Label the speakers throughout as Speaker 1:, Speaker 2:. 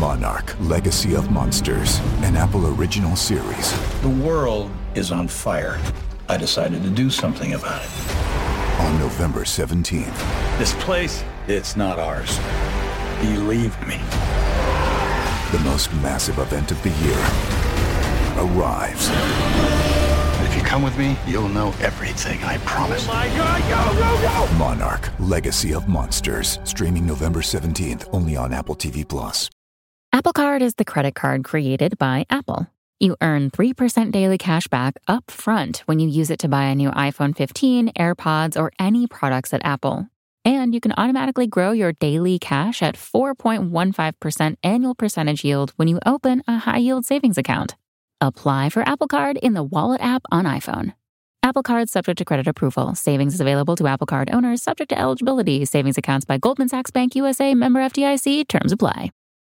Speaker 1: Monarch: Legacy of Monsters, an Apple original series.
Speaker 2: The world is on fire. I decided to do something about it.
Speaker 1: On November 17th.
Speaker 2: This place, it's not ours. Believe me.
Speaker 1: The most massive event of the year arrives.
Speaker 2: If you come with me, you'll know everything, I promise.
Speaker 3: Oh my God, go!
Speaker 1: Monarch: Legacy of Monsters. Streaming November 17th, only on Apple TV+.
Speaker 4: Apple Card is the credit card created by Apple. You earn 3% daily cash back up front when you use it to buy a new iPhone 15, AirPods, or any products at Apple. And you can automatically grow your daily cash at 4.15% annual percentage yield when you open a high-yield savings account. Apply for Apple Card in the Wallet app on iPhone. Apple Card subject to credit approval. Savings is available to Apple Card owners subject to eligibility. Savings accounts by Goldman Sachs Bank USA, member FDIC. Terms apply.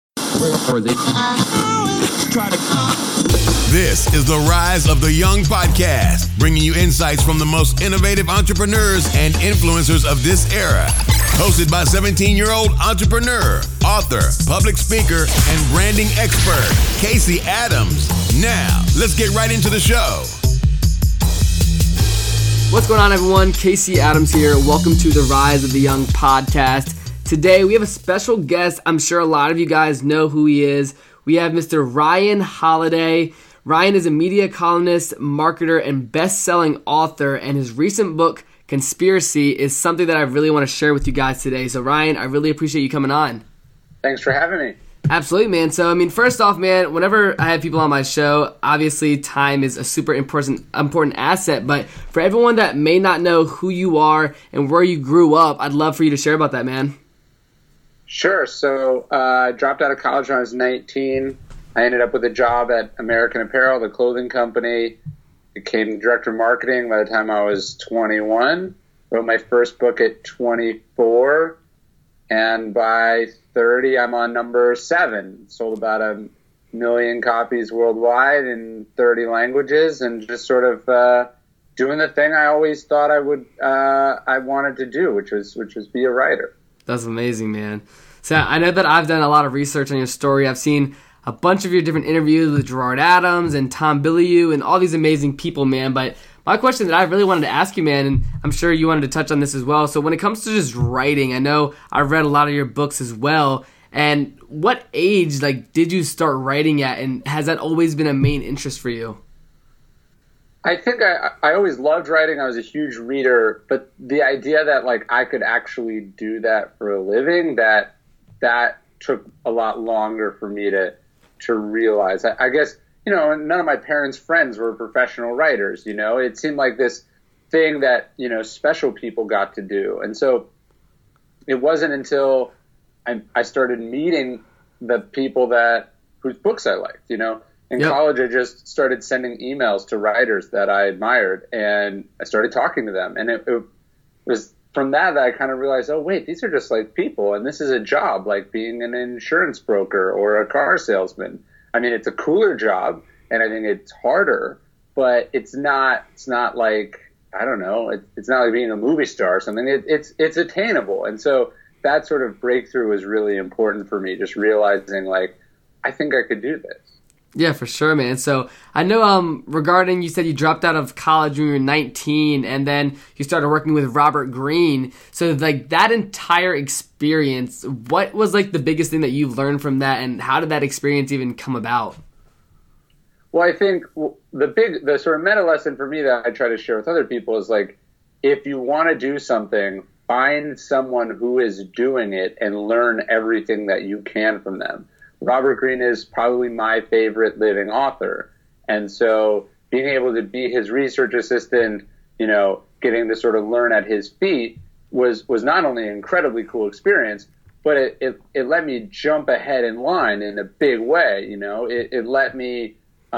Speaker 5: This is the Rise of the Young podcast, bringing you insights from the most innovative entrepreneurs and influencers of this era. Hosted by 17-year-old entrepreneur, author, public speaker, and branding expert, Casey Adams. Now, let's get right into the show.
Speaker 6: What's going on, everyone? Casey Adams here. Welcome to the Rise of the Young podcast. Today, we have a special guest. I'm sure a lot of you guys know who he is. We have Mr. Ryan Holiday. Ryan is a media columnist, marketer, and best-selling author, and his recent book, Conspiracy, is something that I really want to share with you guys today. So, Ryan, I really appreciate you coming on.
Speaker 7: Thanks for having me.
Speaker 6: Absolutely, man. So, first off, man, whenever I have people on my show, obviously time is a super important asset. But for everyone that may not know who you are and where you grew up, I'd love for you to share about that, man.
Speaker 7: Sure. So I dropped out of college when I was 19. I ended up with a job at American Apparel, the clothing company. Became the director of marketing by the time I was 21. Wrote my first book at 24. And by 30, I'm on number 7. Sold about 1 million copies worldwide in 30 languages, and just sort of doing the thing I always thought I wanted to do, which was be a writer.
Speaker 6: That's amazing, man. So I know that I've done a lot of research on your story. I've seen a bunch of your different interviews with Gerard Adams and Tom Bilyeu and all these amazing people, man. But my question that I really wanted to ask you, man, and I'm sure you wanted to touch on this as well. So when it comes to just writing, I know I've read a lot of your books as well. And what age, did you start writing at? And has that always been a main interest for you?
Speaker 7: I think I always loved writing. I was a huge reader, but the idea that I could actually do that for a living, that took a lot longer for me to realize. I guess, none of my parents' friends were professional writers, It seemed like this thing that, special people got to do. And so it wasn't until I started meeting the people whose books I liked, In college, I just started sending emails to writers that I admired, and I started talking to them. And it was from that I kind of realized, oh, wait, these are just like people, and this is a job, like being an insurance broker or a car salesman. It's a cooler job, and I think it's harder, but it's not like, I don't know, it's not like being a movie star or something. It's attainable. And so that sort of breakthrough was really important for me, just realizing, I think I could do this.
Speaker 6: Yeah, for sure, man. So I know regarding, you said you dropped out of college when you were 19, and then you started working with Robert Greene. So that entire experience, what was the biggest thing that you learned from that, and how did that experience even come about?
Speaker 7: Well, I think the sort of meta lesson for me that I try to share with other people is if you want to do something, find someone who is doing it and learn everything that you can from them. Robert Greene is probably my favorite living author. And so being able to be his research assistant, getting to sort of learn at his feet was not only an incredibly cool experience, but it let me jump ahead in line in a big way. It let me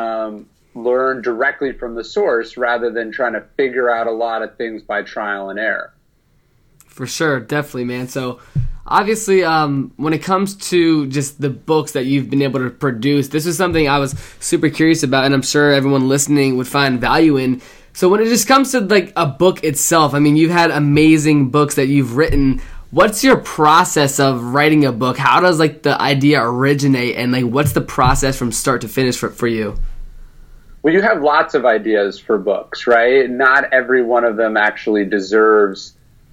Speaker 7: learn directly from the source rather than trying to figure out a lot of things by trial and error.
Speaker 6: For sure. Definitely, man. So obviously, when it comes to just the books that you've been able to produce, this is something I was super curious about, and I'm sure everyone listening would find value in. So when it just comes to a book itself, you've had amazing books that you've written. what's your process of writing a book? How does like the idea originate, and like what's the process from start to finish for you?
Speaker 7: Well, you have lots of ideas for books, right? Not every one of them actually deserves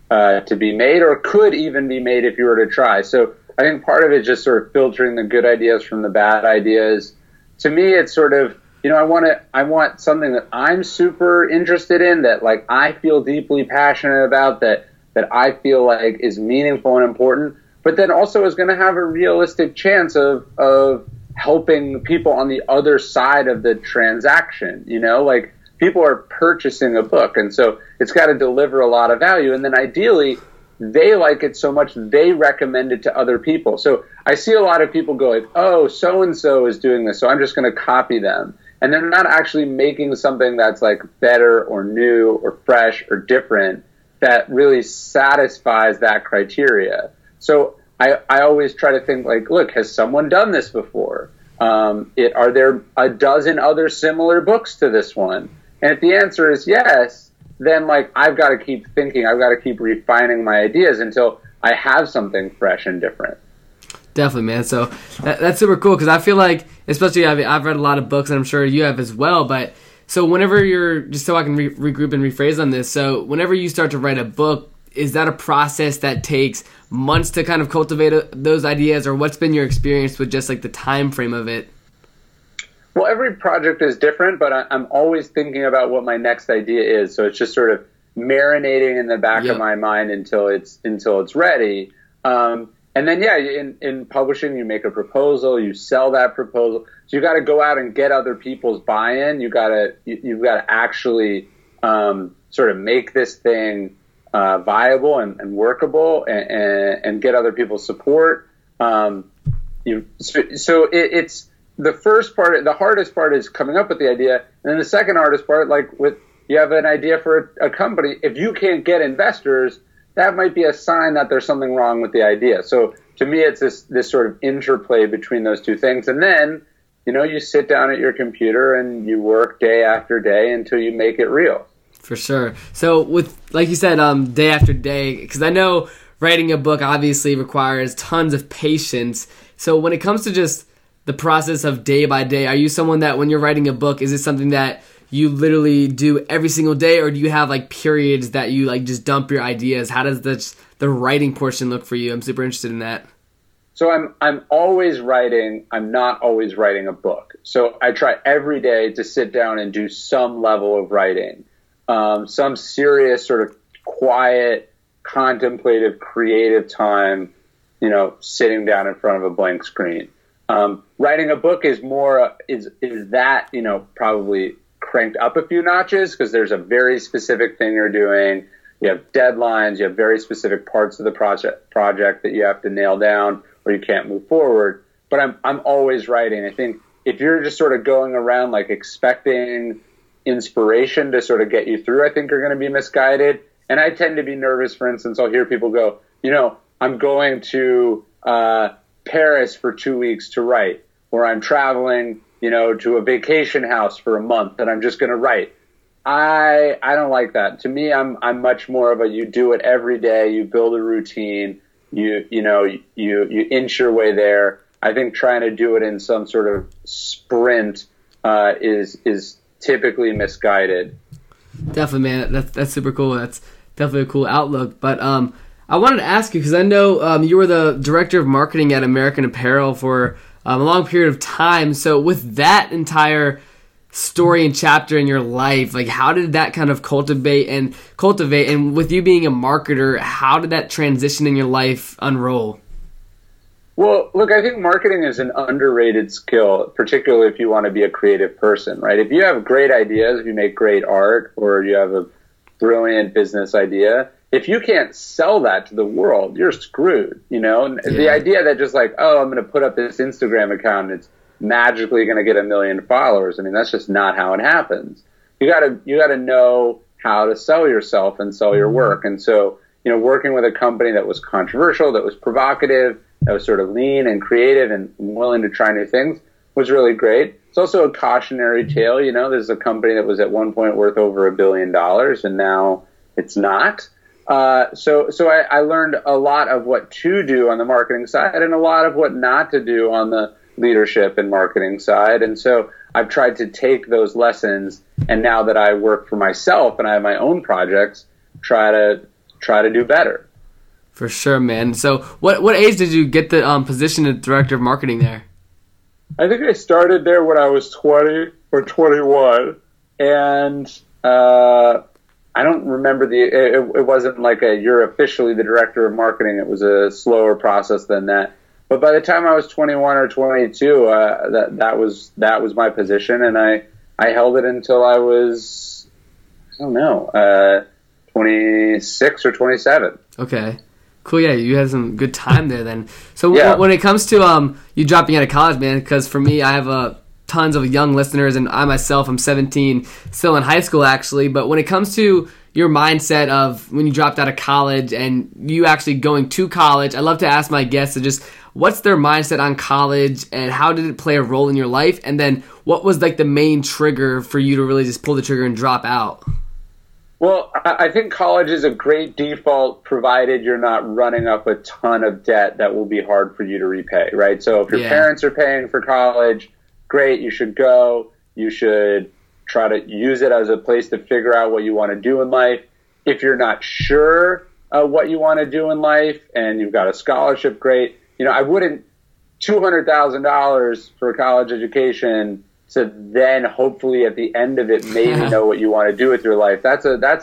Speaker 7: to be made, or could even be made if you were to try. So I think part of it is just sort of filtering the good ideas from the bad ideas. To me, it's sort of, I want something that I'm super interested in, that like I feel deeply passionate about, that I feel like is meaningful and important, but then also is going to have a realistic chance of helping people on the other side of the transaction. Like people are purchasing a book, and so it's got to deliver a lot of value. And then ideally, they like it so much they recommend it to other people. So I see a lot of people go like, oh, so-and-so is doing this, so I'm just going to copy them. And they're not actually making something that's like better or new or fresh or different that really satisfies that criteria. So I always try to think like, look, has someone done this before? Are there a dozen other similar books to this one? And if the answer is yes, then like I've got to keep thinking, I've got to keep refining my ideas until I have something fresh and different.
Speaker 6: Definitely, man. So that's super cool, because I feel like, especially I've read a lot of books, and I'm sure you have as well, but so whenever you're, just so I can regroup and rephrase on this, so whenever you start to write a book, is that a process that takes months to kind of cultivate those ideas, or what's been your experience with just like the time frame of it?
Speaker 7: Well, every project is different, but I'm always thinking about what my next idea is. So it's just sort of marinating in the back of my mind until it's ready. And then, in publishing, you make a proposal, you sell that proposal. So you got to go out and get other people's buy-in. You've got to actually sort of make this thing viable and workable, and get other people's support. It's the first part. The hardest part is coming up with the idea, and then the second hardest part, like you have an idea for a company. If you can't get investors, that might be a sign that there's something wrong with the idea. So to me, it's this sort of interplay between those two things. And then, you sit down at your computer and you work day after day until you make it real.
Speaker 6: For sure. So with, like you said, day after day, because I know writing a book obviously requires tons of patience. So when it comes to just the process of day by day, are you someone that when you're writing a book, is it something that you literally do every single day, or do you have like periods that you like just dump your ideas? How does the writing portion look for you? I'm super interested in that.
Speaker 7: So I'm always writing. I'm not always writing a book. So I try every day to sit down and do some level of writing, some serious sort of quiet, contemplative, creative time, sitting down in front of a blank screen. Writing a book is more, is that, probably cranked up a few notches, because there's a very specific thing you're doing. You have deadlines. You have very specific parts of the project that you have to nail down, or you can't move forward. But I'm always writing. I think if you're just sort of going around like expecting inspiration to sort of get you through, I think you're going to be misguided. And I tend to be nervous. For instance, I'll hear people go, I'm going to Paris for 2 weeks to write, or I'm traveling to a vacation house for a month and I'm just going to write. I don't like that. To me, I'm much more of you do it every day. You build a routine. You inch your way there. I think trying to do it in some sort of sprint is typically misguided.
Speaker 6: Definitely, man. That's super cool. That's definitely a cool outlook. But I wanted to ask you, because I know you were the director of marketing at American Apparel for a long period of time. So with that entire story and chapter in your life, like how did that kind of cultivate and with you being a marketer, how did that transition in your life unroll?
Speaker 7: Well, look, I think marketing is an underrated skill, particularly if you want to be a creative person, right? If you have great ideas, if you make great art, or you have a brilliant business idea, if you can't sell that to the world, you're screwed, The idea that just like, oh, I'm going to put up this Instagram account and it's magically going to get 1 million followers. I mean, that's just not how it happens. You gotta know how to sell yourself and sell your work. And so, working with a company that was controversial, that was provocative, that was sort of lean and creative and willing to try new things was really great. It's also a cautionary tale. There's a company that was at one point worth over $1 billion and now it's not. So I learned a lot of what to do on the marketing side and a lot of what not to do on the leadership and marketing side. And so I've tried to take those lessons, and now that I work for myself and I have my own projects, try to do better.
Speaker 6: For sure, man. So what age did you get the position of director of marketing there?
Speaker 7: I think I started there when I was 20 or 21, and I don't remember it wasn't like you're officially the director of marketing. It was a slower process than that. But by the time I was 21 or 22, that was my position, and I held it until I was, I don't know, 26 or 27.
Speaker 6: Okay. Cool, yeah, you had some good time there then. So when it comes to you dropping out of college, man, because for me, I have tons of young listeners, and I myself, I'm 17, still in high school actually, but when it comes to your mindset of when you dropped out of college and you actually going to college, I love to ask my guests to just, what's their mindset on college and how did it play a role in your life? And then what was like the main trigger for you to really just pull the trigger and drop out?
Speaker 7: Well, I think college is a great default provided you're not running up a ton of debt that will be hard for you to repay, right? So if your parents are paying for college, great, you should go. You should try to use it as a place to figure out what you want to do in life. If you're not sure what you want to do in life and you've got a scholarship, great. I wouldn't $200,000 for a college education to then hopefully at the end of it maybe know what you want to do with your life. That's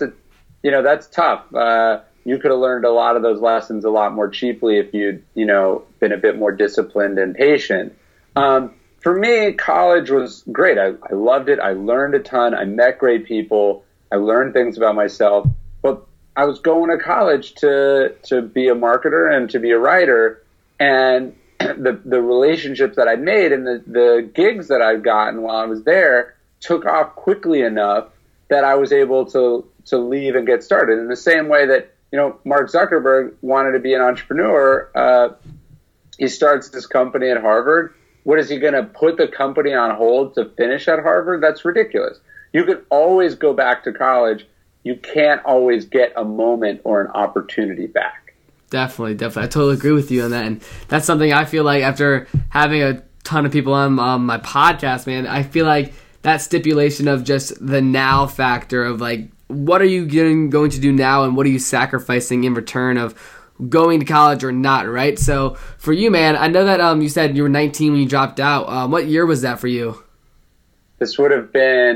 Speaker 7: tough. You could have learned a lot of those lessons a lot more cheaply if you'd, been a bit more disciplined and patient. For me, college was great. I loved it. I learned a ton. I met great people. I learned things about myself. But I was going to college to be a marketer and to be a writer. And the relationships that I made and the gigs that I've gotten while I was there took off quickly enough that I was able to leave and get started. In the same way that, Mark Zuckerberg wanted to be an entrepreneur, he starts this company at Harvard. What is he going to put the company on hold to finish at Harvard? That's ridiculous. You can always go back to college. You can't always get a moment or an opportunity back.
Speaker 6: Definitely. I totally agree with you on that. And that's something I feel like after having a ton of people on my podcast, man, I feel like that stipulation of just the now factor of like, what are you going to do now and what are you sacrificing in return of going to college or not, right? So for you, man, I know that you said you were 19 when you dropped out. What year was that for you?
Speaker 7: This would have been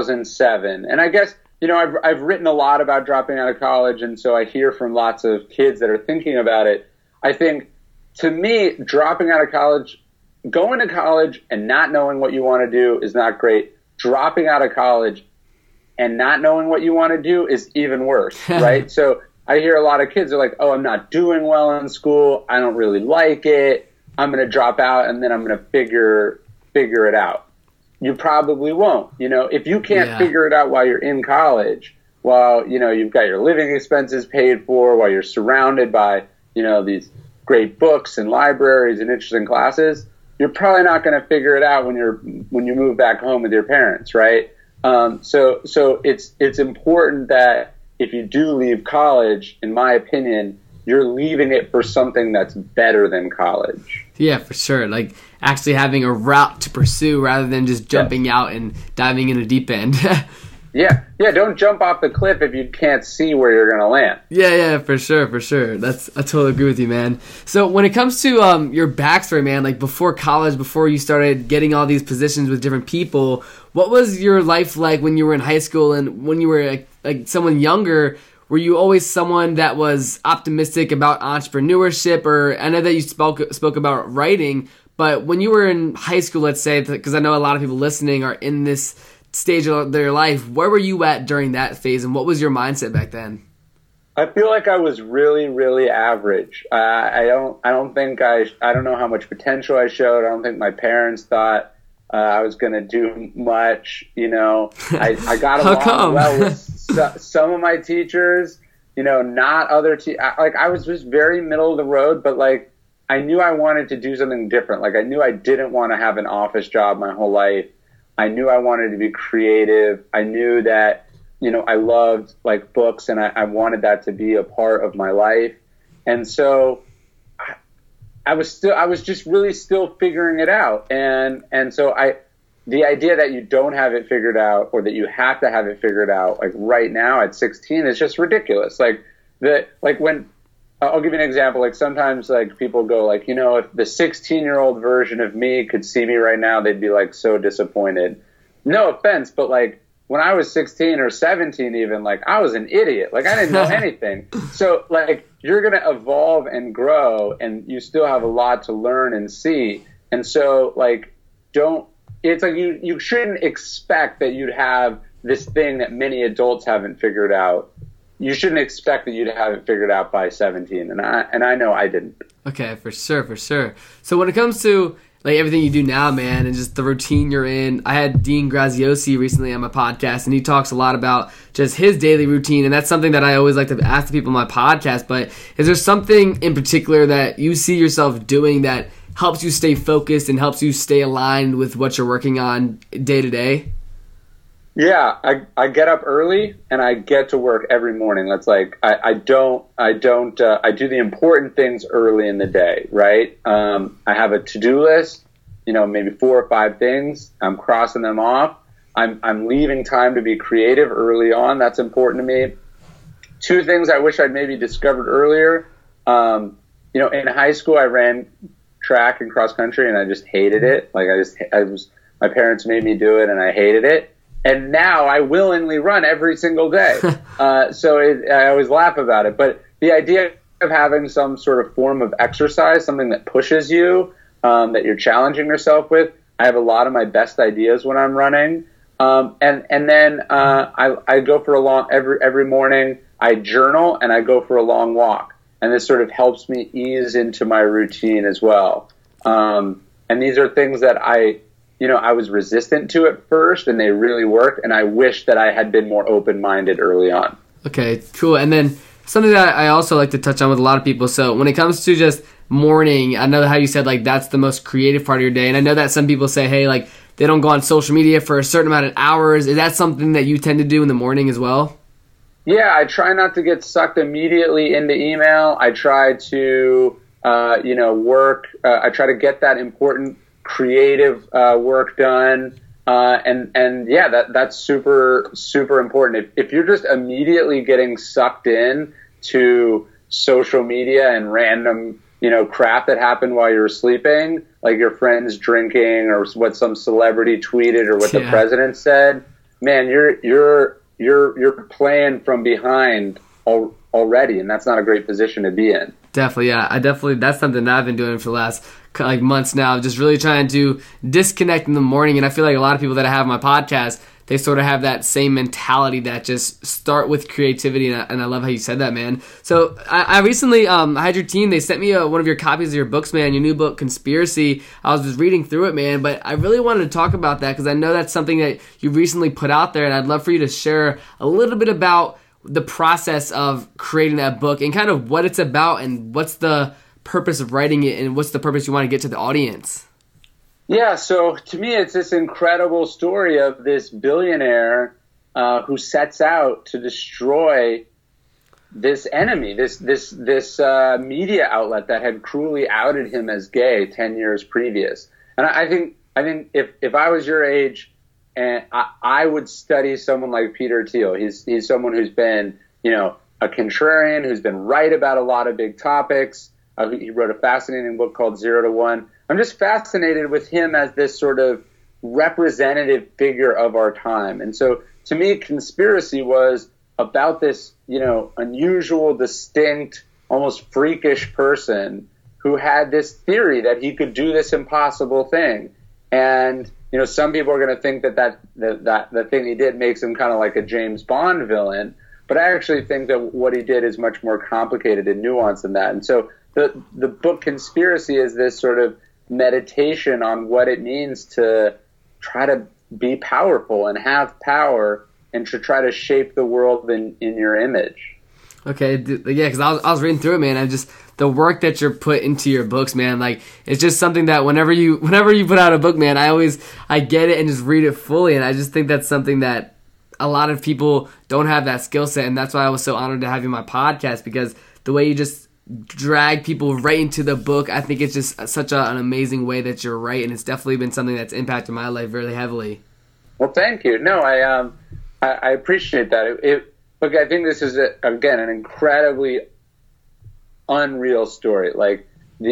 Speaker 7: 2007. And I guess, I've written a lot about dropping out of college, and so I hear from lots of kids that are thinking about it. I think, to me, dropping out of college, going to college and not knowing what you want to do is not great. Dropping out of college and not knowing what you want to do is even worse, right? So I hear a lot of kids are like, oh, I'm not doing well in school. I don't really like it. I'm going to drop out, and then I'm going to figure it out. You probably won't. If you can't figure it out while you're in college, while, you've got your living expenses paid for, while you're surrounded by, these great books and libraries and interesting classes, you're probably not going to figure it out when you move back home with your parents, right? So it's important that if you do leave college, in my opinion, you're leaving it for something that's better than college.
Speaker 6: Yeah, for sure. Like actually having a route to pursue rather than just jumping out and diving in a deep end.
Speaker 7: Yeah. Don't jump off the cliff if you can't see where you're going to land.
Speaker 6: Yeah, for sure. I totally agree with you, man. So when it comes to your backstory, man, like before college, before you started getting all these positions with different people, what was your life like when you were in high school and when you were like someone younger? Were you always someone that was optimistic about entrepreneurship? Or I know that you spoke about writing, but when you were in high school, let's say, because I know a lot of people listening are in this stage of their life, where were you at during that phase, and what was your mindset back then?
Speaker 7: I feel like I was really, really average. I don't know how much potential I showed. I don't think my parents thought I was going to do much. I got along well with some of my teachers. Not other I was just very middle of the road, but like I knew I wanted to do something different. Like I knew I didn't want to have an office job my whole life. I knew I wanted to be creative. I knew that I loved like books, and I wanted that to be a part of my life. And so I was just really still figuring it out. And so the idea that you don't have it figured out, or that you have to have it figured out like right now at 16, is just ridiculous. Like when I'll give you an example. Like sometimes like people go like, if the 16-year-old version of me could see me right now, they'd be like so disappointed. No offense, but like when I was 16 or 17 even, like I was an idiot. Like I didn't know anything. So like you're going to evolve and grow, and you still have a lot to learn and see. And so like it's like you shouldn't expect that you'd have this thing that many adults haven't figured out. You shouldn't expect that you'd have it figured out by 17, and I know I didn't.
Speaker 6: Okay, for sure. So when it comes to like everything you do now, man, and just the routine you're in, I had Dean Graziosi recently on my podcast, and he talks a lot about just his daily routine, and that's something that I always like to ask the people on my podcast. But is there something in particular that you see yourself doing that helps you stay focused and helps you stay aligned with what you're working on day to day?
Speaker 7: Yeah, I get up early and I get to work every morning. That's like I do the important things early in the day, right? I have a to-do list, maybe 4 or 5 things. I'm crossing them off. I'm leaving time to be creative early on. That's important to me. 2 things I wish I'd maybe discovered earlier. In high school I ran track and cross country, and I just hated it. Like my parents made me do it, and I hated it. And now I willingly run every single day. So I always laugh about it. But the idea of having some sort of form of exercise, something that pushes you, that you're challenging yourself with. I have a lot of my best ideas when I'm running. And then I go for a long, every morning I journal and I go for a long walk. And this sort of helps me ease into my routine as well. And these are things that I was resistant to at first, and they really worked, and I wish that I had been more open-minded early on.
Speaker 6: Okay, cool. And then something that I also like to touch on with a lot of people, so when it comes to just morning, I know how you said, like, that's the most creative part of your day, and I know that some people say, hey, like, they don't go on social media for a certain amount of hours. Is that something that you tend to do in the morning as well?
Speaker 7: Yeah, I try not to get sucked immediately into email. I try to, work. I try to get that important creative work done, and yeah, that's super, super important. If you're just immediately getting sucked in to social media and random crap that happened while you were sleeping, like your friends drinking or what some celebrity tweeted or what the president said, man, you're playing from behind already, and that's not a great position to be in.
Speaker 6: Definitely, yeah. That's something that I've been doing for the last months now, just really trying to disconnect in the morning. And I feel like a lot of people that I have on my podcast, they sort of have that same mentality that just start with creativity. And I love how you said that, man. So I recently I had your team, they sent me one of your copies of your books, man, your new book, Conspiracy. I was just reading through it, man, but I really wanted to talk about that because I know that's something that you recently put out there, and I'd love for you to share a little bit about the process of creating that book and kind of what it's about and what's the purpose of writing it and what's the purpose you want to get to the audience.
Speaker 7: Yeah, so to me it's this incredible story of this billionaire who sets out to destroy this enemy, this media outlet that had cruelly outed him as gay 10 years previous. And I think if I was your age, and I would study someone like Peter Thiel. He's someone who's been, a contrarian, who's been right about a lot of big topics. He wrote a fascinating book called 0 to 1. I'm just fascinated with him as this sort of representative figure of our time. And so to me, Conspiracy was about this, unusual, distinct, almost freakish person who had this theory that he could do this impossible thing. And some people are going to think that the thing he did makes him kind of like a James Bond villain, but I actually think that what he did is much more complicated and nuanced than that. And so the book Conspiracy is this sort of meditation on what it means to try to be powerful and have power and to try to shape the world in your image. Okay,
Speaker 6: yeah, because I was reading through it, man. The work that you're put into your books, man, like it's just something that whenever you put out a book, man, I get it and just read it fully, and I just think that's something that a lot of people don't have that skill set, and that's why I was so honored to have you on my podcast, because the way you just drag people right into the book, I think it's just such an amazing way that you're right, and it's definitely been something that's impacted my life really heavily.
Speaker 7: Well, thank you. No, I appreciate that. Look, I think this is again an incredibly unreal story. Like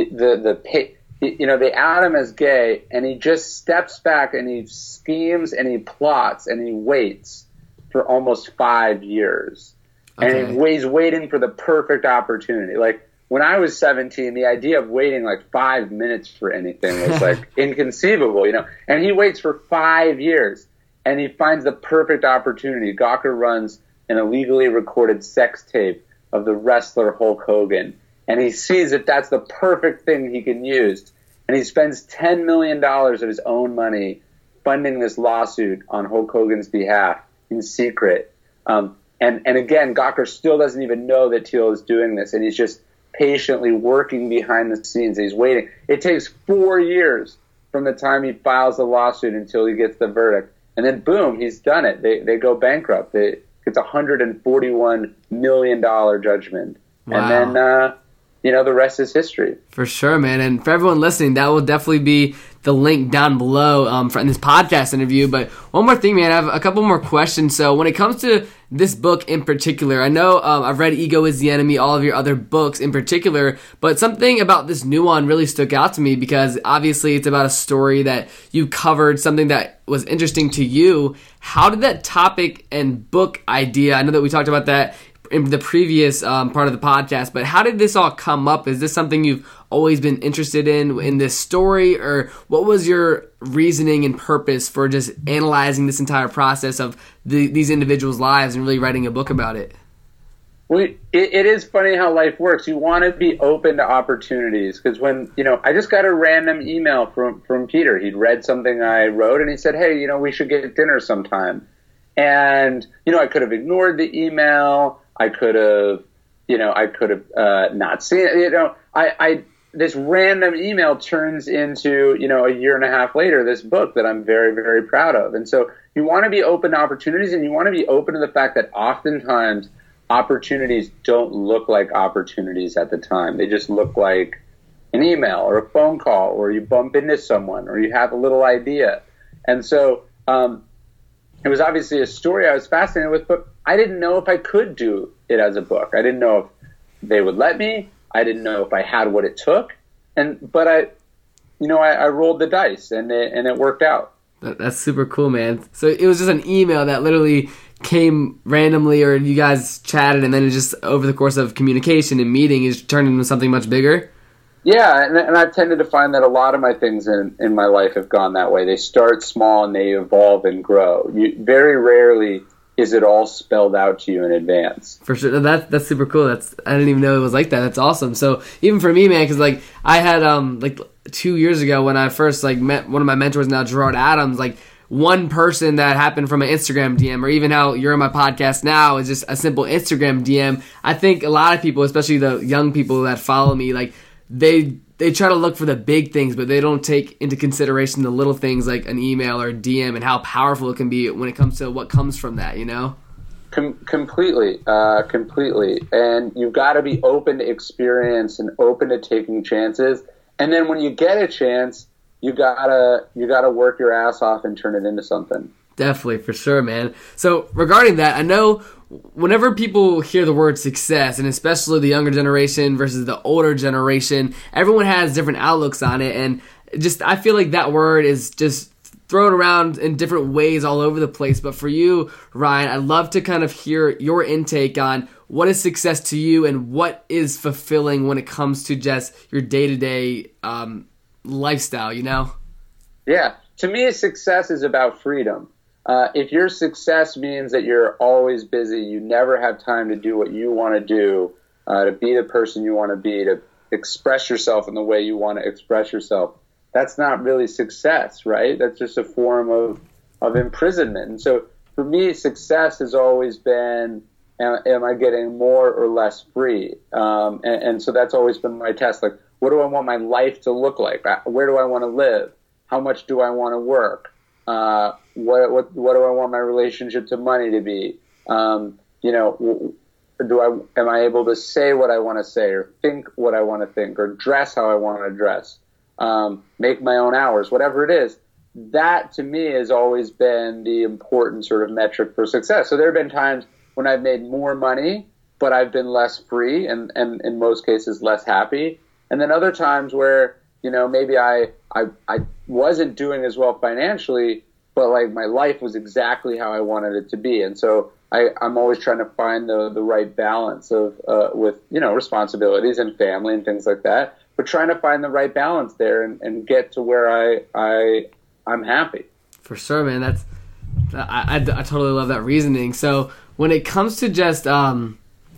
Speaker 7: they out him as gay, and he just steps back and he schemes and he plots and he waits for almost 5 years. Okay. And he's waiting for the perfect opportunity. Like when I was 17, the idea of waiting like 5 minutes for anything was like inconceivable, And he waits for 5 years, and he finds the perfect opportunity. Gawker runs an illegally recorded sex tape of the wrestler Hulk Hogan, and he sees that that's the perfect thing he can use, and he spends $10 million of his own money funding this lawsuit on Hulk Hogan's behalf in secret. And again, Gawker still doesn't even know that Thiel is doing this, and he's just patiently working behind the scenes. He's waiting. It takes 4 years from the time he files the lawsuit until he gets the verdict. And then, boom, he's done it. They go bankrupt. It's a $141 million judgment. Wow. And then, the rest is history.
Speaker 6: For sure, man. And for everyone listening, that will definitely be the link down below in this podcast interview. But one more thing, man, I have a couple more questions. So when it comes to this book in particular, I know I've read Ego is the Enemy, all of your other books in particular, but something about this new one really stuck out to me, because obviously it's about a story that you covered, something that was interesting to you. How did that topic and book idea, I know that we talked about that in the previous part of the podcast, but how did this all come up? Is this something you've always been interested in this story, or what was your reasoning and purpose for just analyzing this entire process of these individuals' lives and really writing a book about it?
Speaker 7: Well, it is funny how life works. You want to be open to opportunities, because when, I just got a random email from Peter. He'd read something I wrote, and he said, hey, we should get dinner sometime. And, I could have ignored the email. I could have not seen it. This random email turns into, a year and a half later, this book that I'm very, very proud of. And so you want to be open to opportunities, and you want to be open to the fact that oftentimes opportunities don't look like opportunities at the time. They just look like an email or a phone call, or you bump into someone, or you have a little idea. And so it was obviously a story I was fascinated with, but I didn't know if I could do it as a book. I didn't know if they would let me. I didn't know if I had what it took. But I rolled the dice, and it worked out.
Speaker 6: That's super cool, man. So it was just an email that literally came randomly, or you guys chatted, and then it just, over the course of communication and meeting, is turned into something much bigger?
Speaker 7: Yeah, and I've tended to find that a lot of my things in my life have gone that way. They start small and they evolve and grow. Very rarely is it all spelled out to you in advance.
Speaker 6: For sure. That's super cool. I didn't even know it was like that. That's awesome. So even for me, man, because I had 2 years ago when I first met one of my mentors now, Gerard Adams, one person that happened from an Instagram DM, or even how you're on my podcast now is just a simple Instagram DM. I think a lot of people, especially the young people that follow me, they try to look for the big things, but they don't take into consideration the little things like an email or a DM and how powerful it can be when it comes to what comes from that, Completely. And you've got to be open to experience and open to taking chances. And then when you get a chance, you gotta work your ass off and turn it into something. Definitely, for sure, man. So regarding that, I know whenever people hear the word success, and especially the younger generation versus the older generation, everyone has different outlooks on it. And I feel like that word is just thrown around in different ways all over the place. But for you, Ryan, I'd love to kind of hear your intake on what is success to you and what is fulfilling when it comes to just your day-to-day lifestyle,
Speaker 7: Yeah. To me, success is about freedom. If your success means that you're always busy, you never have time to do what you want to do, to be the person you want to be, to express yourself in the way you want to express yourself, that's not really success, right? That's just a form of imprisonment. And so for me, success has always been, am I getting more or less free? And so that's always been my test. What do I want my life to look like? Where do I want to live? How much do I want to work? What do I want my relationship to money to be? Am I able to say what I want to say, or think what I want to think, or dress how I want to dress, make my own hours, whatever it is. That to me has always been the important sort of metric for success. So there have been times when I've made more money, but I've been less free and in most cases less happy. And then other times where, maybe I wasn't doing as well financially, but like my life was exactly how I wanted it to be. And so I'm always trying to find the right balance of with responsibilities and family and things like that, but trying to find the right balance there and get to where I'm happy.
Speaker 6: For sure, man. I totally love that reasoning. So when it comes to just I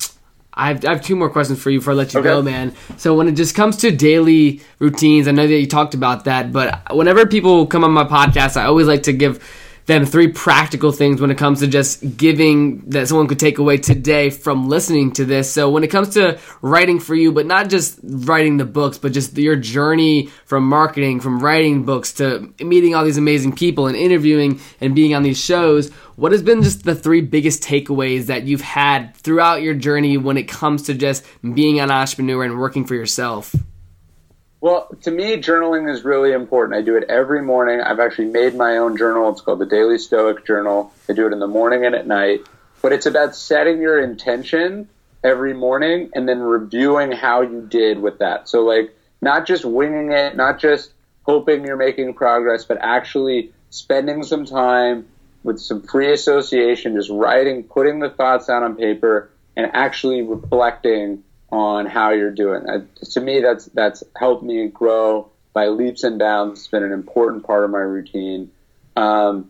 Speaker 6: have two more questions for you before I let you go, man. So when it just comes to daily routines, I know that you talked about that, but whenever people come on my podcast, I always like to give them 3 practical things when it comes to just giving that someone could take away today from listening to this. So when it comes to writing for you, but not just writing the books, but just your journey from marketing, from writing books to meeting all these amazing people and interviewing and being on these shows, what has been just the 3 biggest takeaways that you've had throughout your journey when it comes to just being an entrepreneur and working for yourself?
Speaker 7: Well, to me, journaling is really important. I do it every morning. I've actually made my own journal. It's called the Daily Stoic Journal. I do it in the morning and at night. But it's about setting your intention every morning and then reviewing how you did with that. So, like, not just winging it, not just hoping you're making progress, but actually spending some time with some free association, just writing, putting the thoughts down on paper, and actually reflecting on how you're doing. To me, that's helped me grow by leaps and bounds. It's been an important part of my routine. I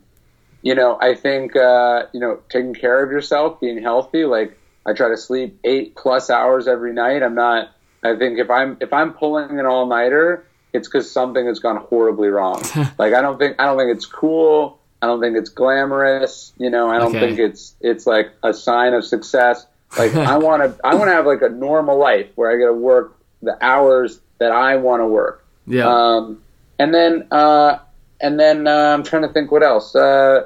Speaker 7: think taking care of yourself, being healthy. Like, I try to sleep 8+ hours every night. I think if I'm pulling an all-nighter, it's because something has gone horribly wrong. Like, I don't think it's cool. I don't think it's glamorous. I don't think it's like a sign of success. Like, I want to have like a normal life where I get to work the hours that I want to work. Yeah. And then I'm trying to think what else. I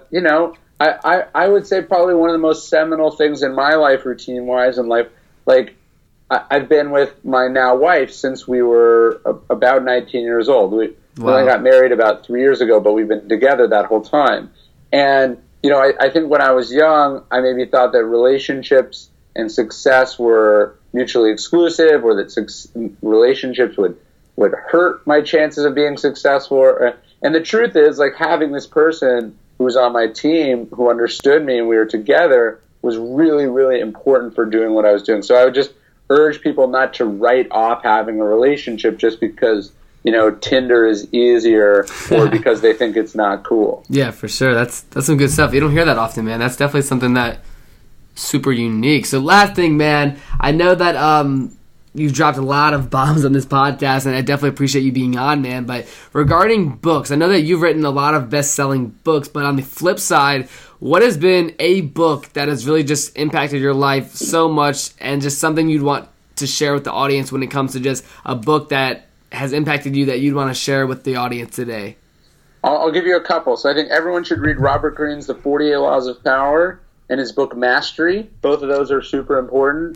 Speaker 7: would say probably one of the most seminal things in my life, routine wise, in life, like, I've been with my now wife since we were about 19 years old. We only got married about 3 years ago, but we've been together that whole time. And I think when I was young, I maybe thought that relationships and success were mutually exclusive, or that relationships would hurt my chances of being successful. And the truth is, like, having this person who was on my team who understood me and we were together was really, really important for doing what I was doing. So I would just urge people not to write off having a relationship just because, Tinder is easier or because they think it's not cool.
Speaker 6: Yeah, for sure. That's some good stuff. You don't hear that often, man. That's definitely something that super unique. So last thing, man, I know that you've dropped a lot of bombs on this podcast, and I definitely appreciate you being on, man. But regarding books, I know that you've written a lot of best-selling books, but on the flip side, what has been a book that has really just impacted your life so much, and just something you'd want to share with the audience when it comes to just a book that has impacted you that you'd want to share with the audience today?
Speaker 7: I'll give you a couple. So I think everyone should read Robert Greene's The 48 Laws of Power and his book Mastery. Both of those are super important.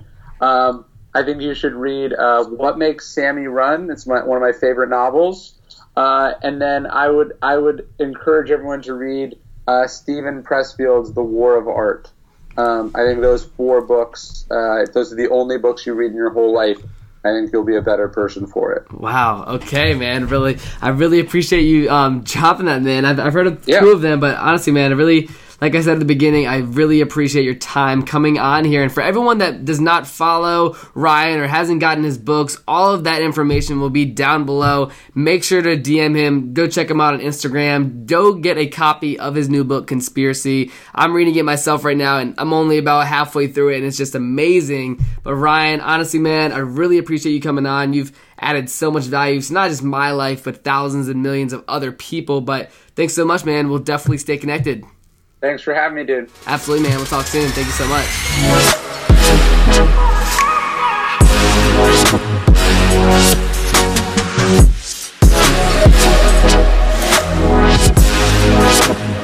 Speaker 7: I think you should read What Makes Sammy Run. It's one of my favorite novels. And then I would encourage everyone to read Stephen Pressfield's The War of Art. I think those 4 books, if those are the only books you read in your whole life, I think you'll be a better person for it.
Speaker 6: Wow. Okay, man. I really appreciate you dropping that, man. I've heard of 2 of them, but honestly, man, like I said at the beginning, I really appreciate your time coming on here. And for everyone that does not follow Ryan or hasn't gotten his books, all of that information will be down below. Make sure to DM him. Go check him out on Instagram. Go get a copy of his new book, Conspiracy. I'm reading it myself right now, and I'm only about halfway through it, and it's just amazing. But Ryan, honestly, man, I really appreciate you coming on. You've added so much value to not just my life, but thousands and millions of other people. But thanks so much, man. We'll definitely stay connected.
Speaker 7: Thanks for having me, dude.
Speaker 6: Absolutely, man. We'll talk soon. Thank you so much.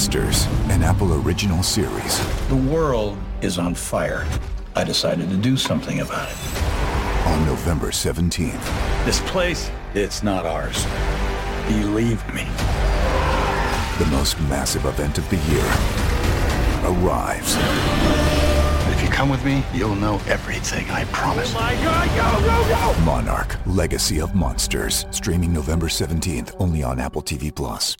Speaker 1: Monsters, an Apple original series.
Speaker 2: The world is on fire. I decided to do something about it.
Speaker 1: On November 17th.
Speaker 2: This place, it's not ours. Believe me.
Speaker 1: The most massive event of the year arrives.
Speaker 2: If you come with me, you'll know everything, I promise.
Speaker 3: Oh my God, go!
Speaker 1: Monarch, Legacy of Monsters. Streaming November 17th, only on Apple TV+.